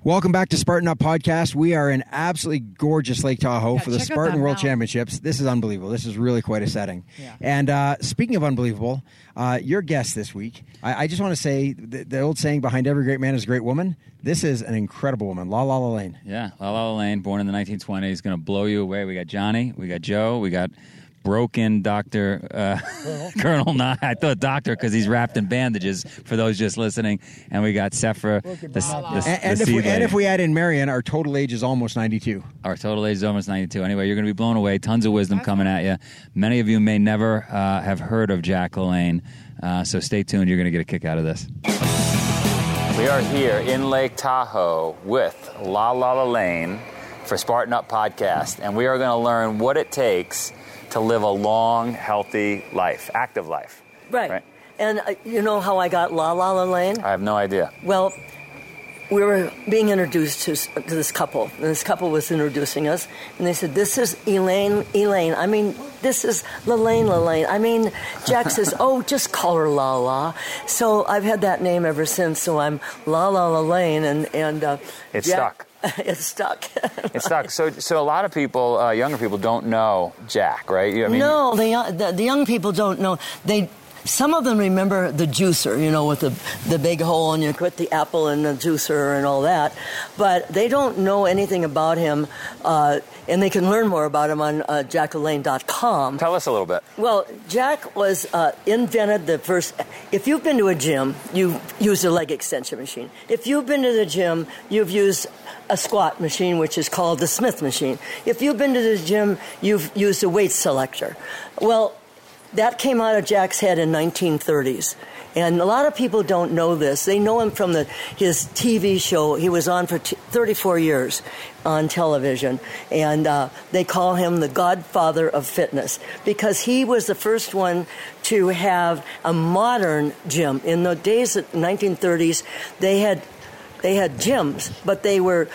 Welcome back to Spartan Up Podcast. We are in absolutely gorgeous Lake Tahoe for the check out Spartan that World mountain. Championships. This is unbelievable. This is really quite a setting. Yeah. And speaking of unbelievable, your guest this week, I just want to say the old saying, behind every great man is a great woman. This is an incredible woman, La La Lane. Yeah, La La Lane, born in the 1920s, going to blow you away. We got Johnny, we got Joe, we got broken Dr. Colonel Nye. I thought doctor because he's wrapped in bandages for those just listening. And we got Sephra, And if we add in Marion, our total age is almost 92. Our total age is almost 92. Anyway, you're going to be blown away. Tons of wisdom coming at you. Many of you may never have heard of Jack LaLanne. So stay tuned. You're going to get a kick out of this. We are here in Lake Tahoe with La La Lane for Spartan Up Podcast. And we are going to learn what it takes to live a long, healthy life, active life. Right. And you know how I got La La Lane? I have no idea. Well, we were being introduced to this couple, and this couple was introducing us, and they said, "This is Elaine. I mean, this is Lalaine. I mean," Jack says, "Oh, just call her La La." So I've had that name ever since. So I'm La La Lane, and It's Jack, stuck. It's stuck. It's stuck. So a lot of people, younger people, don't know Jack, right? No, the young people don't know. Some of them remember the juicer, with the big hole, and you put the apple in the juicer and all that. But they don't know anything about him, and they can learn more about him on jacklalaine.com. Tell us a little bit. Well, Jack was invented the first. If you've been to a gym, you've used a leg extension machine. If you've been to the gym, you've used a squat machine, which is called the Smith machine. If you've been to the gym, you've used a weight selector. Well, that came out of Jack's head in 1930s. And a lot of people don't know this. They know him from his TV show. He was on for 34 years on television. And they call him the godfather of fitness because he was the first one to have a modern gym. In the days of the 1930s, they had gyms, but they were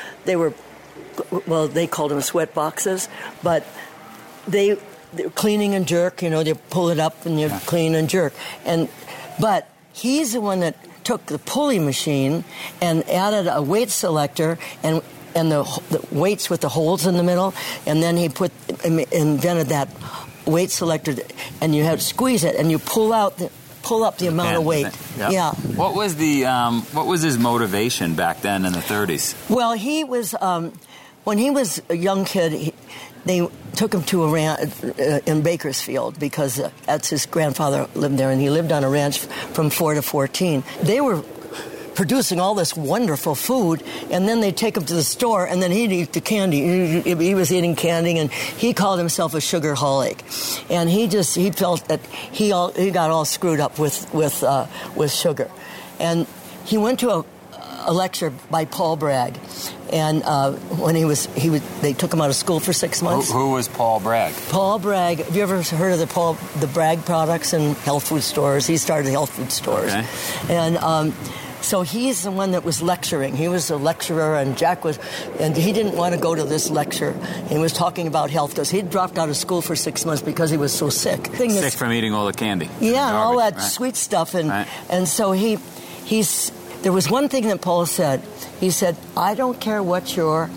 they called them sweat boxes, but they're cleaning and jerk, you pull it up and you clean and jerk. But he's the one that took the pulley machine and added a weight selector and the weights with the holes in the middle, and then he invented that weight selector, and you had to squeeze it and you pull up the amount of weight. Yeah. What was his motivation back then in the 30s? Well, he was when he was a young kid. They took him to a ranch in Bakersfield because that's his grandfather lived there, and he lived on a ranch from 4 to 14. They were producing all this wonderful food, and then they'd take him to the store, and then he'd eat the candy. He was eating candy, and he called himself a sugarholic. And he felt that he got all screwed up with sugar. And he went to a lecture by Paul Bragg. And when they took him out of school for 6 months. Who was Paul Bragg? Paul Bragg. Have you ever heard of the Bragg products in health food stores? He started health food stores. Okay. And so he's the one that was lecturing. He was a lecturer, and and he didn't want to go to this lecture. He was talking about health because he'd dropped out of school for 6 months because he was so sick. Sick from eating all the candy. Yeah, and all that sweet stuff. And so there was one thing that Paul said. He said, "I don't care what your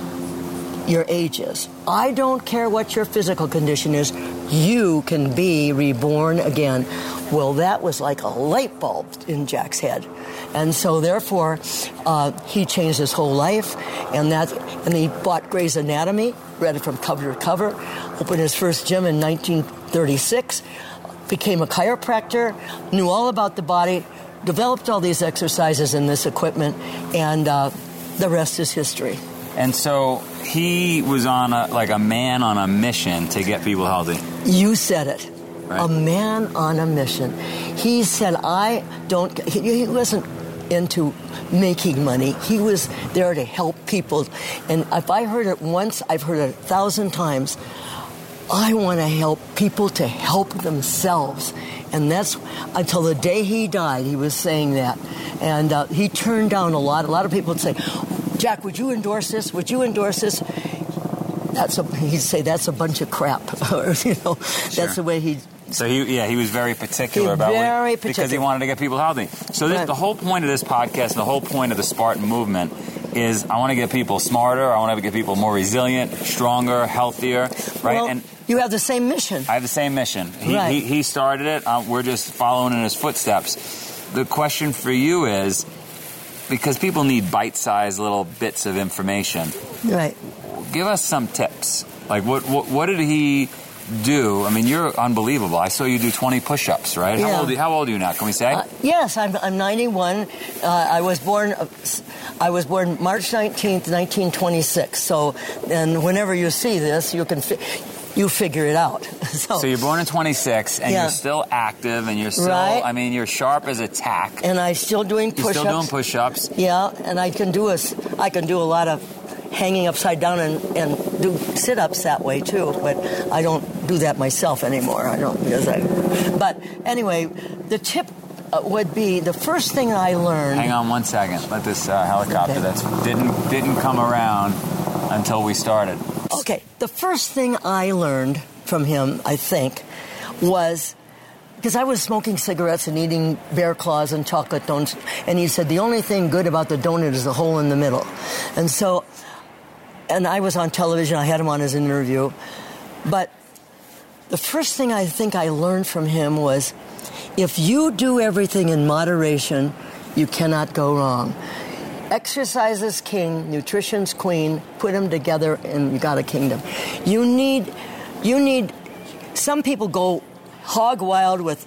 age is. I don't care what your physical condition is. You can be reborn again." Well, that was like a light bulb in Jack's head. And so, therefore, he changed his whole life. And he bought Grey's Anatomy, read it from cover to cover, opened his first gym in 1936, became a chiropractor, knew all about the body, developed all these exercises and this equipment, and the rest is history. And so he was on a man on a mission to get people healthy. You said it. Right. A man on a mission. He said, he wasn't into making money. He was there to help people. And if I heard it once, I've heard it 1,000 times. I want to help people to help themselves. And that's until the day he died, he was saying that. And he turned down a lot. A lot of people would say, "Jack, would you endorse this? Would you endorse this?" He'd say, "That's a bunch of crap." Sure. That's the way he... So he was very particular because he wanted to get people healthy. So the whole point of this podcast and the whole point of the Spartan movement is I want to get people smarter. I want to get people more resilient, stronger, healthier, right? Well, and you have the same mission. I have the same mission. Right. He started it. We're just following in his footsteps. The question for you is, because people need bite-sized little bits of information. Right. Give us some tips. Like, what did he do? I mean, you're unbelievable. I saw you do 20 push-ups, right? Yeah. How old are you now? Can we say? Yes, I'm 91. I was born March 19th, 1926. So, and whenever you see this, you figure it out. So you're born in 26, and you're still active, and you're still, right. I mean, you're sharp as a tack. And I'm still doing push-ups. You're still doing push-ups. Yeah, and I can do a lot of hanging upside down and do sit-ups that way too, but I don't do that myself anymore. But anyway, the tip would be the first thing I learned. Hang on 1 second. Let this helicopter didn't come around until we started. Okay, the first thing I learned from him, I think, was because I was smoking cigarettes and eating bear claws and chocolate donuts, and he said the only thing good about the donut is the hole in the middle. And I was on television, I had him on his interview, but the first thing I think I learned from him was, if you do everything in moderation, you cannot go wrong. Exercise is king, nutrition's queen, put them together and you got a kingdom. You need, some people go hog wild with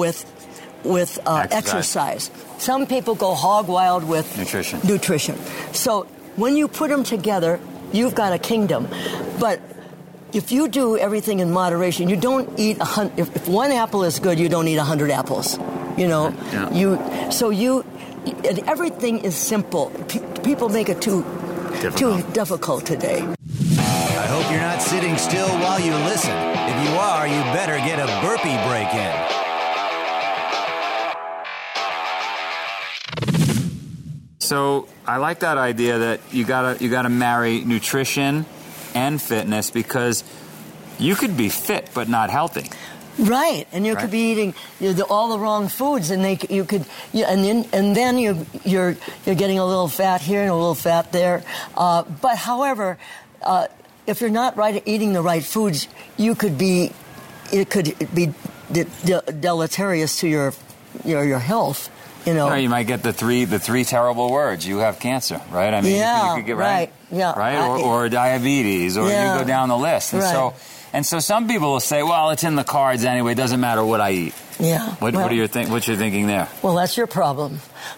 exercise. Some people go hog wild with nutrition. So when you put them together, you've got a kingdom. But if you do everything in moderation, you don't eat if one apple is good, you don't eat 100 apples. You know, everything is simple. People make it too difficult today. I hope you're not sitting still while you listen. If you are, you better get a burpee break in. So I like that idea that you gotta marry nutrition and fitness, because you could be fit but not healthy. Right, and you could be eating all the wrong foods, and then you're getting a little fat here and a little fat there. But however, if you're not eating the right foods, it could be deleterious to your health. You know, you might get the three terrible words. You have cancer, right? I mean, you could get right, or diabetes, or you go down the list, and so some people will say, well, it's in the cards anyway. It doesn't matter what I eat. Yeah. What's your thinking there? Well, that's your problem.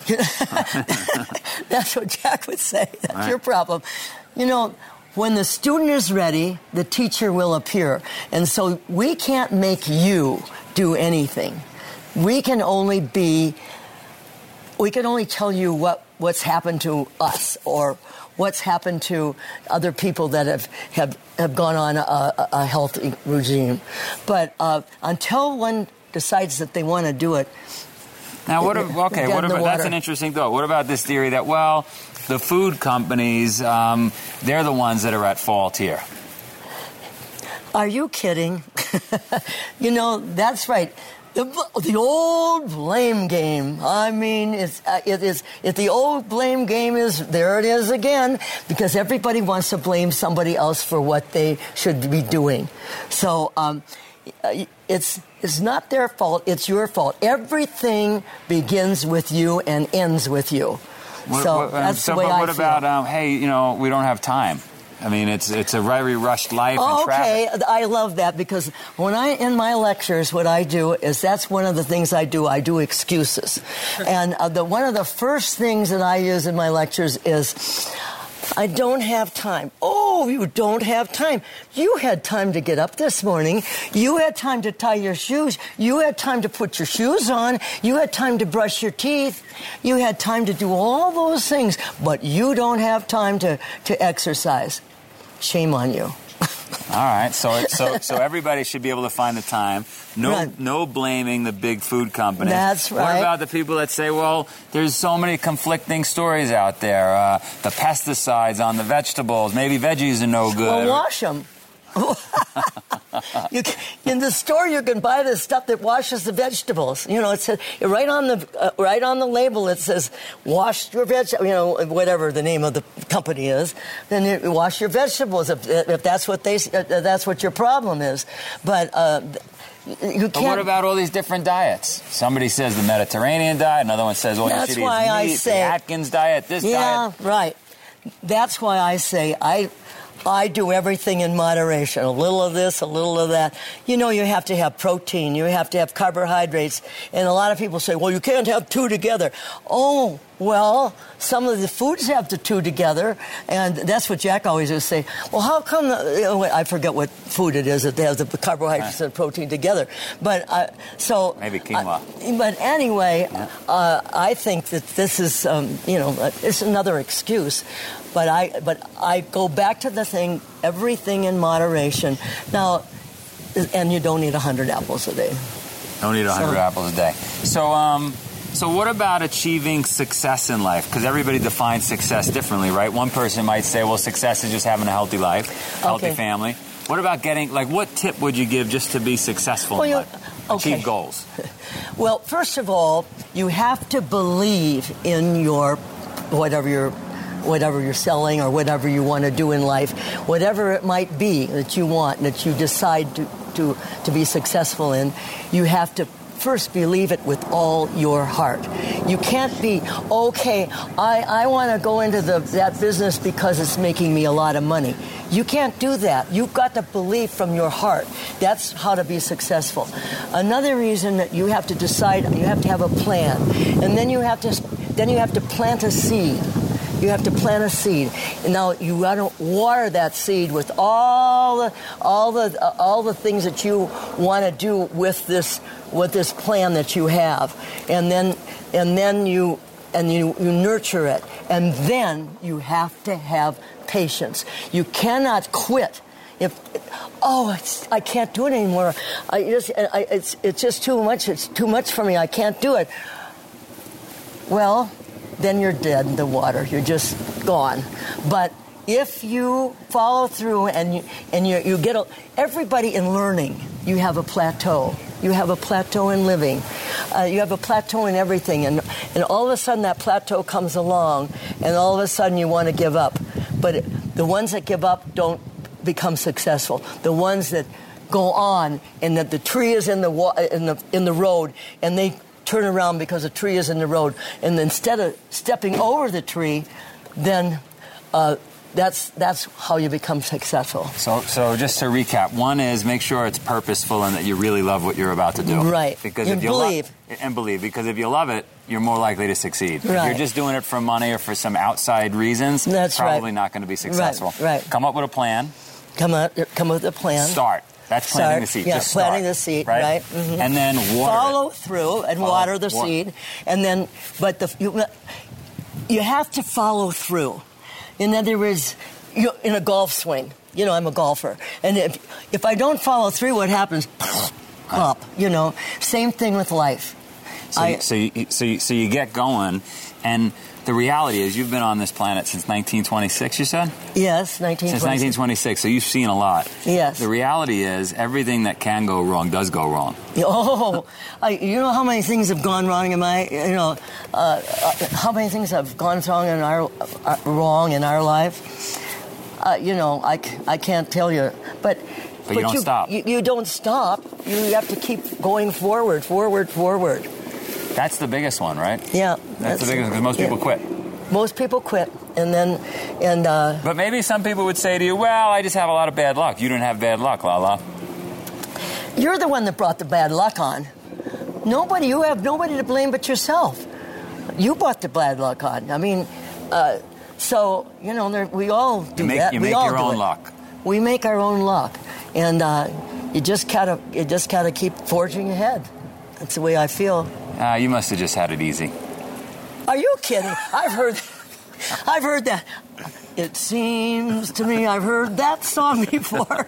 That's what Jack would say. That's your problem. You know, when the student is ready, the teacher will appear. And so we can't make you do anything. We can only tell you what's happened to us, or what's happened to other people that have gone on a healthy regime. But until one decides that they want to do it. Now, that's an interesting thought. What about this theory that, well, the food companies, they're the ones that are at fault here? Are you kidding? You know, that's right. The old blame game. I mean, the old blame game there it is again, because everybody wants to blame somebody else for what they should be doing. So it's not their fault, it's your fault. Everything begins with you and ends with you. That's the way I feel. What about, hey, we don't have time? I mean, it's a very rushed life and traffic. Okay, I love that, because in my lectures, what I do is, that's one of the things I do. I do excuses. And one of the first things that I use in my lectures is, I don't have time. Oh, you don't have time. You had time to get up this morning. You had time to tie your shoes. You had time to put your shoes on. You had time to brush your teeth. You had time to do all those things, but you don't have time to exercise. Shame on you. All right, so everybody should be able to find the time. No blaming the big food companies. That's right. What about the people that say, well, there's so many conflicting stories out there. The pesticides on the vegetables. Maybe veggies are no good. Well, wash them. In the store, you can buy this stuff that washes the vegetables. You know, it says right on the label. It says wash your vegetables. You know, whatever the name of the company is. Then you wash your vegetables if that's what that's what your problem is. But you can't. But what about all these different diets? Somebody says the Mediterranean diet. Another one says, you should eat meat. The Atkins diet. This diet. Yeah, right. That's why I say I do everything in moderation. A little of this, a little of that. You know, you have to have protein. You have to have carbohydrates. And a lot of people say, well, you can't have two together. Oh, well, some of the foods have the two together. And that's what Jack always would say. Well, how come, I forget what food it is that they have the carbohydrates and protein together. But maybe quinoa. But anyway, I think that this is, it's another excuse. But I go back to the thing, everything in moderation. Now, and you don't eat 100 apples a day. Don't eat 100 apples a day. So what about achieving success in life? Because everybody defines success differently, right? One person might say, well, success is just having a healthy life, healthy family. What about what tip would you give just to be successful in life? Achieve goals. Well, first of all, you have to believe in your whatever you're selling or whatever you want to do in life, whatever it might be that you want, that you decide to be successful in, you have to first believe it with all your heart. You can't be, I want to go into that business because it's making me a lot of money. You can't do that. You've got to believe from your heart. That's how to be successful. Another reason that you have to decide, you have to have a plan. And then you have to plant a seed. You have to plant a seed. Now you got to water that seed with all the things that you want to do with this plan that you have, and then you nurture it, and then you have to have patience. You cannot quit. I can't do it anymore. It's just too much. It's too much for me. I can't do it. Well, then you're dead in the water. You're just gone. But if you follow through and you get everybody in learning, you have a plateau. You have a plateau in living. You have a plateau in everything. And all of a sudden that plateau comes along, and all of a sudden you want to give up. But the ones that give up don't become successful. The ones that go on, and that the tree is in the road, and they turn around because the tree is in the road, and instead of stepping over the tree, then that's how you become successful. So just to recap, one is make sure it's purposeful and that you really love what you're about to do. Right. Because you if you believe. Because if you love it, you're more likely to succeed. Right. If you're just doing it for money or for some outside reasons, that's probably not going to be successful. Right. Come up with a plan. Come up with a plan. Start. That's planting the seed. Yeah, just start, planting the seed, right? Mm-hmm. And then follow through and water the seed, and then, you have to follow through. In other words, in a golf swing. You know, I'm a golfer, and if I don't follow through, what happens? Up. You know, same thing with life. So you get going, and the reality is you've been on this planet since 1926, you said? Yes, 1926. Since 1926, so you've seen a lot. Yes. The reality is everything that can go wrong does go wrong. Oh, you know how many things have gone wrong in how many things have gone wrong in our life? I can't tell you, but you don't stop. You don't stop. You have to keep going forward. That's the biggest one, right? Yeah. That's the biggest one, because most people quit. Most people quit, But maybe some people would say to you, well, I just have a lot of bad luck. You didn't have bad luck, Lala. You're the one that brought the bad luck on. You have nobody to blame but yourself. You brought the bad luck on. I mean, we all do that. You make your own luck. We make our own luck, and you just gotta keep forging ahead. That's the way I feel. You must have just had it easy. Are you kidding? I've heard that. It seems to me I've heard that song before.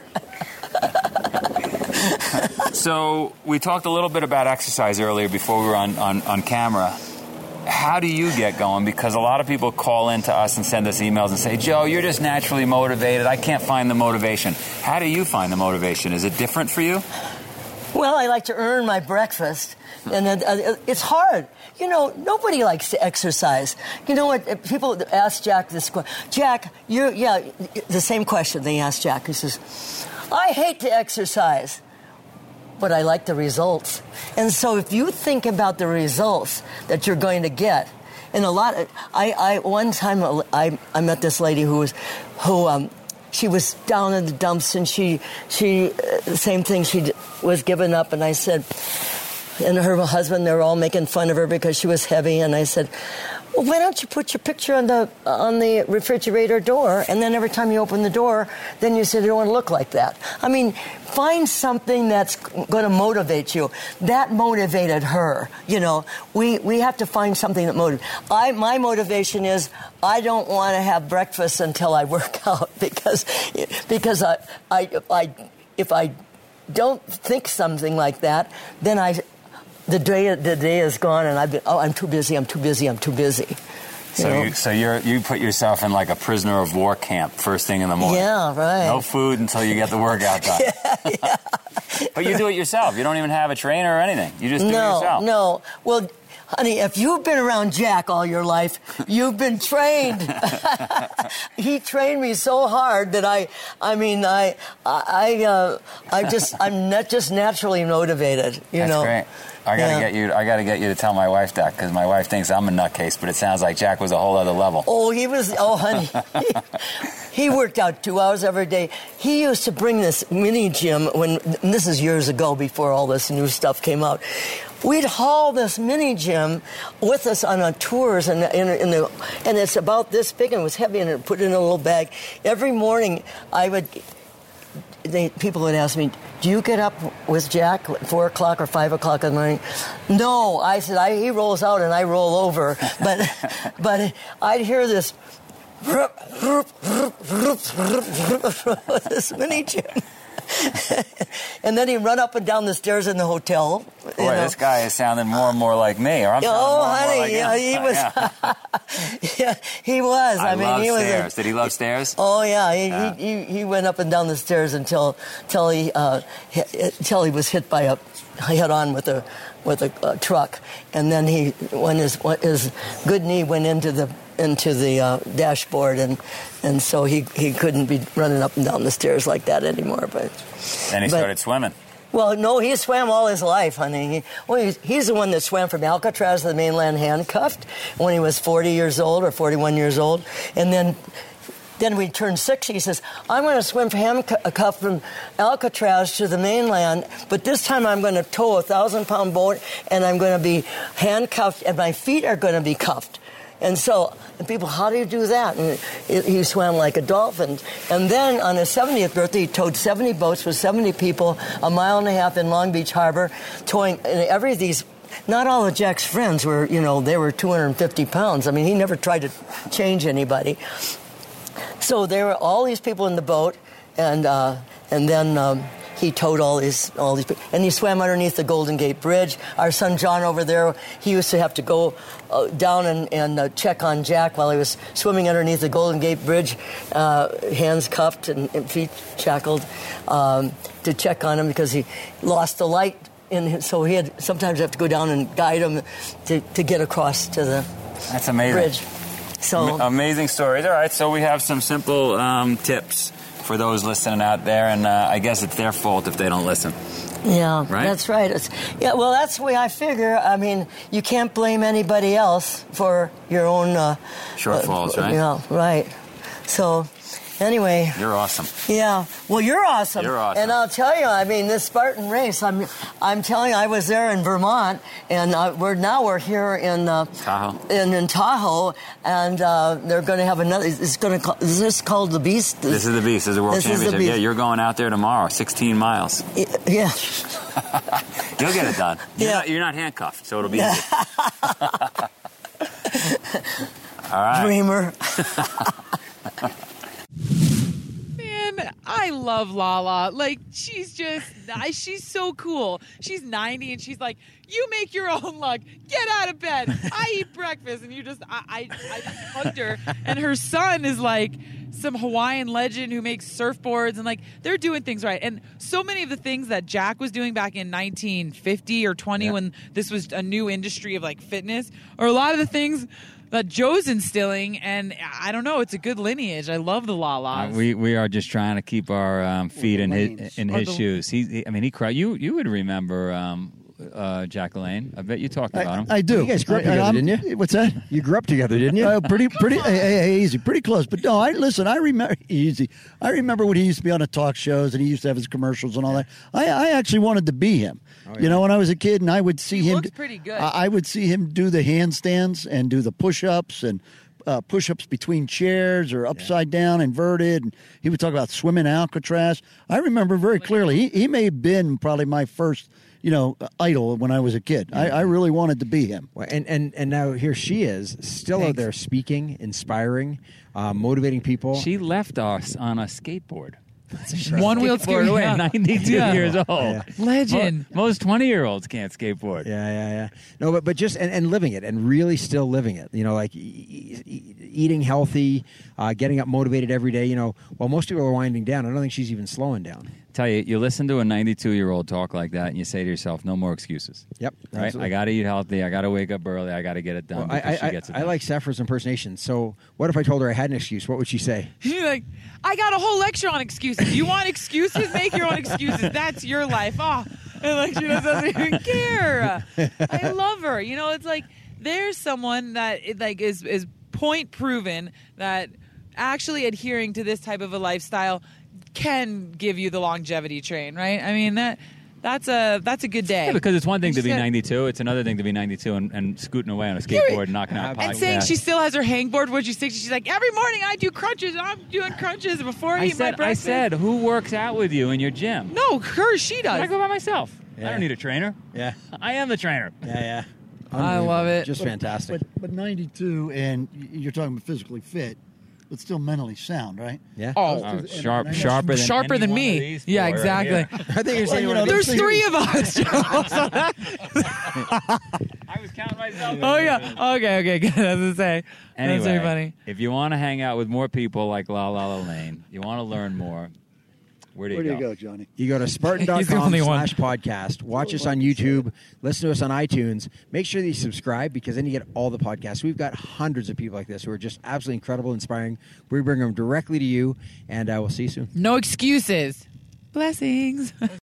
So we talked a little bit about exercise earlier before we were on camera. how do you get going? Because a lot of people call in to us and send us emails and say, Joe, you're just naturally motivated. I can't find the motivation. How do you find the motivation? Is it different for you? Well, I like to earn my breakfast, and it's hard. You know, nobody likes to exercise. You know what? People ask Jack this question. Jack, the same question they asked Jack. He says, I hate to exercise, but I like the results. And so if you think about the results that you're going to get, and one time I met this lady who she was down in the dumps, and she the same thing, she was giving up, and I said, and her husband, they were all making fun of her because she was heavy, and I said, well, why don't you put your picture on the refrigerator door, and then every time you open the door, then you say, I don't want to look like that. I mean, find something that's going to motivate you. That motivated her. You know, we have to find something that motivates. My motivation is I don't want to have breakfast until I work out because if I don't think something like that, then the day is gone, and I'm too busy. So you put yourself in like a prisoner of war camp first thing in the morning. Yeah, right. No food until you get the workout done. Yeah. But you do it yourself. You don't even have a trainer or anything. You just do it yourself. No. Well, honey, if you've been around Jack all your life, you've been trained. He trained me so hard that I'm not just naturally motivated. That's great. I gotta get you to tell my wife that, because my wife thinks I'm a nutcase, but it sounds like Jack was a whole other level. Honey, he worked out 2 hours every day. He used to bring this mini gym and this is years ago before all this new stuff came out. We'd haul this mini gym with us on our tours, and it's about this big and it was heavy, and put it in a little bag. Every morning, people would ask me, do you get up with Jack at 4 o'clock or 5 o'clock in the morning? No, I said, he rolls out and I roll over. But I'd hear this this mini gym. And then he'd run up and down the stairs in the hotel. Boy, this guy is sounding more and more like me. Or I'm honey, he was. Yeah, he was. I mean, he stairs. Did he love stairs? Oh yeah, he went up and down the stairs until he was hit by head on with a truck, and then when his good knee went into the dashboard, and so he couldn't be running up and down the stairs like that anymore. But then he started swimming. Well, no, he swam all his life, honey. He's the one that swam from Alcatraz to the mainland handcuffed when he was 40 years old or 41 years old, and then when he turned 60, he says, I'm going to swim handcuffed from Alcatraz to the mainland, but this time I'm going to tow a 1,000-pound boat, and I'm going to be handcuffed, and my feet are going to be cuffed. And so, people, how do you do that? And he swam like a dolphin. And then on his 70th birthday, he towed 70 boats with 70 people, 1.5 miles in Long Beach Harbor, towing every of these. Not all of Jack's friends were, they were 250 pounds. I mean, he never tried to change anybody. So there were all these people in the boat, and then he towed all these people, and he swam underneath the Golden Gate Bridge. Our son John over there, he used to have to go down and check on Jack while he was swimming underneath the Golden Gate Bridge, hands cuffed and feet shackled, to check on him because he lost the light. So he had sometimes have to go down and guide him to get across to the That's amazing. bridge. So amazing stories. All right, so we have some simple tips for those listening out there, and I guess it's their fault if they don't listen. Yeah, right? That's right. Well, that's the way I figure. I mean, you can't blame anybody else for your own shortfalls, right? Yeah, right. So, anyway. You're awesome. Yeah. Well, you're awesome. You're awesome. And I'll tell you, I mean, this Spartan race, I'm telling you, I was there in Vermont, and we're here in Tahoe. In Tahoe, and they're going to have another. Is this called the Beast? This is the Beast. This is the World Championship. Yeah, you're going out there tomorrow. 16 miles. Yeah. You'll get it done. You're not handcuffed, so it'll be easy. All right. Dreamer. Man, I love Lala. Like, she's so cool. She's 90 and she's like, you make your own luck. Get out of bed. I eat breakfast. And I hugged her. And her son is like some Hawaiian legend who makes surfboards, and like they're doing things right. And so many of the things that Jack was doing back in 1950 or 20 when this was a new industry of like fitness, are a lot of the things that Joe's instilling. And I don't know, it's a good lineage. I love the Lalas. We are just trying to keep our feet in his shoes. He cried. You would remember Jack LaLanne. I bet you talked about him. I do. You guys grew up together, didn't you? What's that? You grew up together, didn't you? Pretty easy, pretty close. But no, I remember easy. I remember when he used to be on the talk shows and he used to have his commercials and all that. I actually wanted to be him. Oh, yeah. You know, when I was a kid, and I would see him. Looks pretty good. I would see him do the handstands and do the push-ups and push-ups between chairs or upside down, inverted. And he would talk about swimming Alcatraz. I remember very clearly. He may have been probably my first, idol when I was a kid. I really wanted to be him. Well, and now here she is, still out there speaking, inspiring, motivating people. She left us on a skateboard. One-wheel skateboard away, 92 years old. Yeah. Legend. Most 20-year-olds can't skateboard. Yeah. No, but just and living it, and really still living it. Like eating healthy, getting up motivated every day. While most people are winding down, I don't think she's even slowing down. Tell you listen to a 92-year-old talk like that, and you say to yourself, "No more excuses." Yep, right. absolutely. I got to eat healthy. I got to wake up early. I got to get it done. Well, She gets it done. I like Sephra's impersonation. So, what if I told her I had an excuse? What would she say? She's like, I got a whole lecture on excuses. You want excuses? Make your own excuses. That's your life. And like she doesn't even care. I love her. It's like there's someone that is point proven that actually adhering to this type of a lifestyle can give you the longevity train, right? I mean that's a good day. Yeah, because it's one thing to be 92. It's another thing to be 92 and scooting away on a skateboard and knocking out podcasts. And saying she still has her hangboard when she's 60. She's like, every morning I do crunches. I'm doing crunches before I eat my breakfast. I said, who works out with you in your gym? No, she does. I go by myself. Yeah. I don't need a trainer. Yeah, I am the trainer. Yeah. I love it. Just fantastic. But 92, and you're talking about physically fit, but still mentally sound, right? Yeah. Oh, sharper than me. Yeah, exactly. Right. I think you're saying there's three of us. I was counting myself. Oh yeah. Okay. Good. That's to say. Anyway, that's very funny. If you want to hang out with more people like LaLanne, you want to learn more. Where do you go, Johnny? You go to Spartan.com/podcast. Watch us on YouTube. Listen to us on iTunes. Make sure that you subscribe, because then you get all the podcasts. We've got hundreds of people like this who are just absolutely incredible, inspiring. We bring them directly to you, and we'll see you soon. No excuses. Blessings.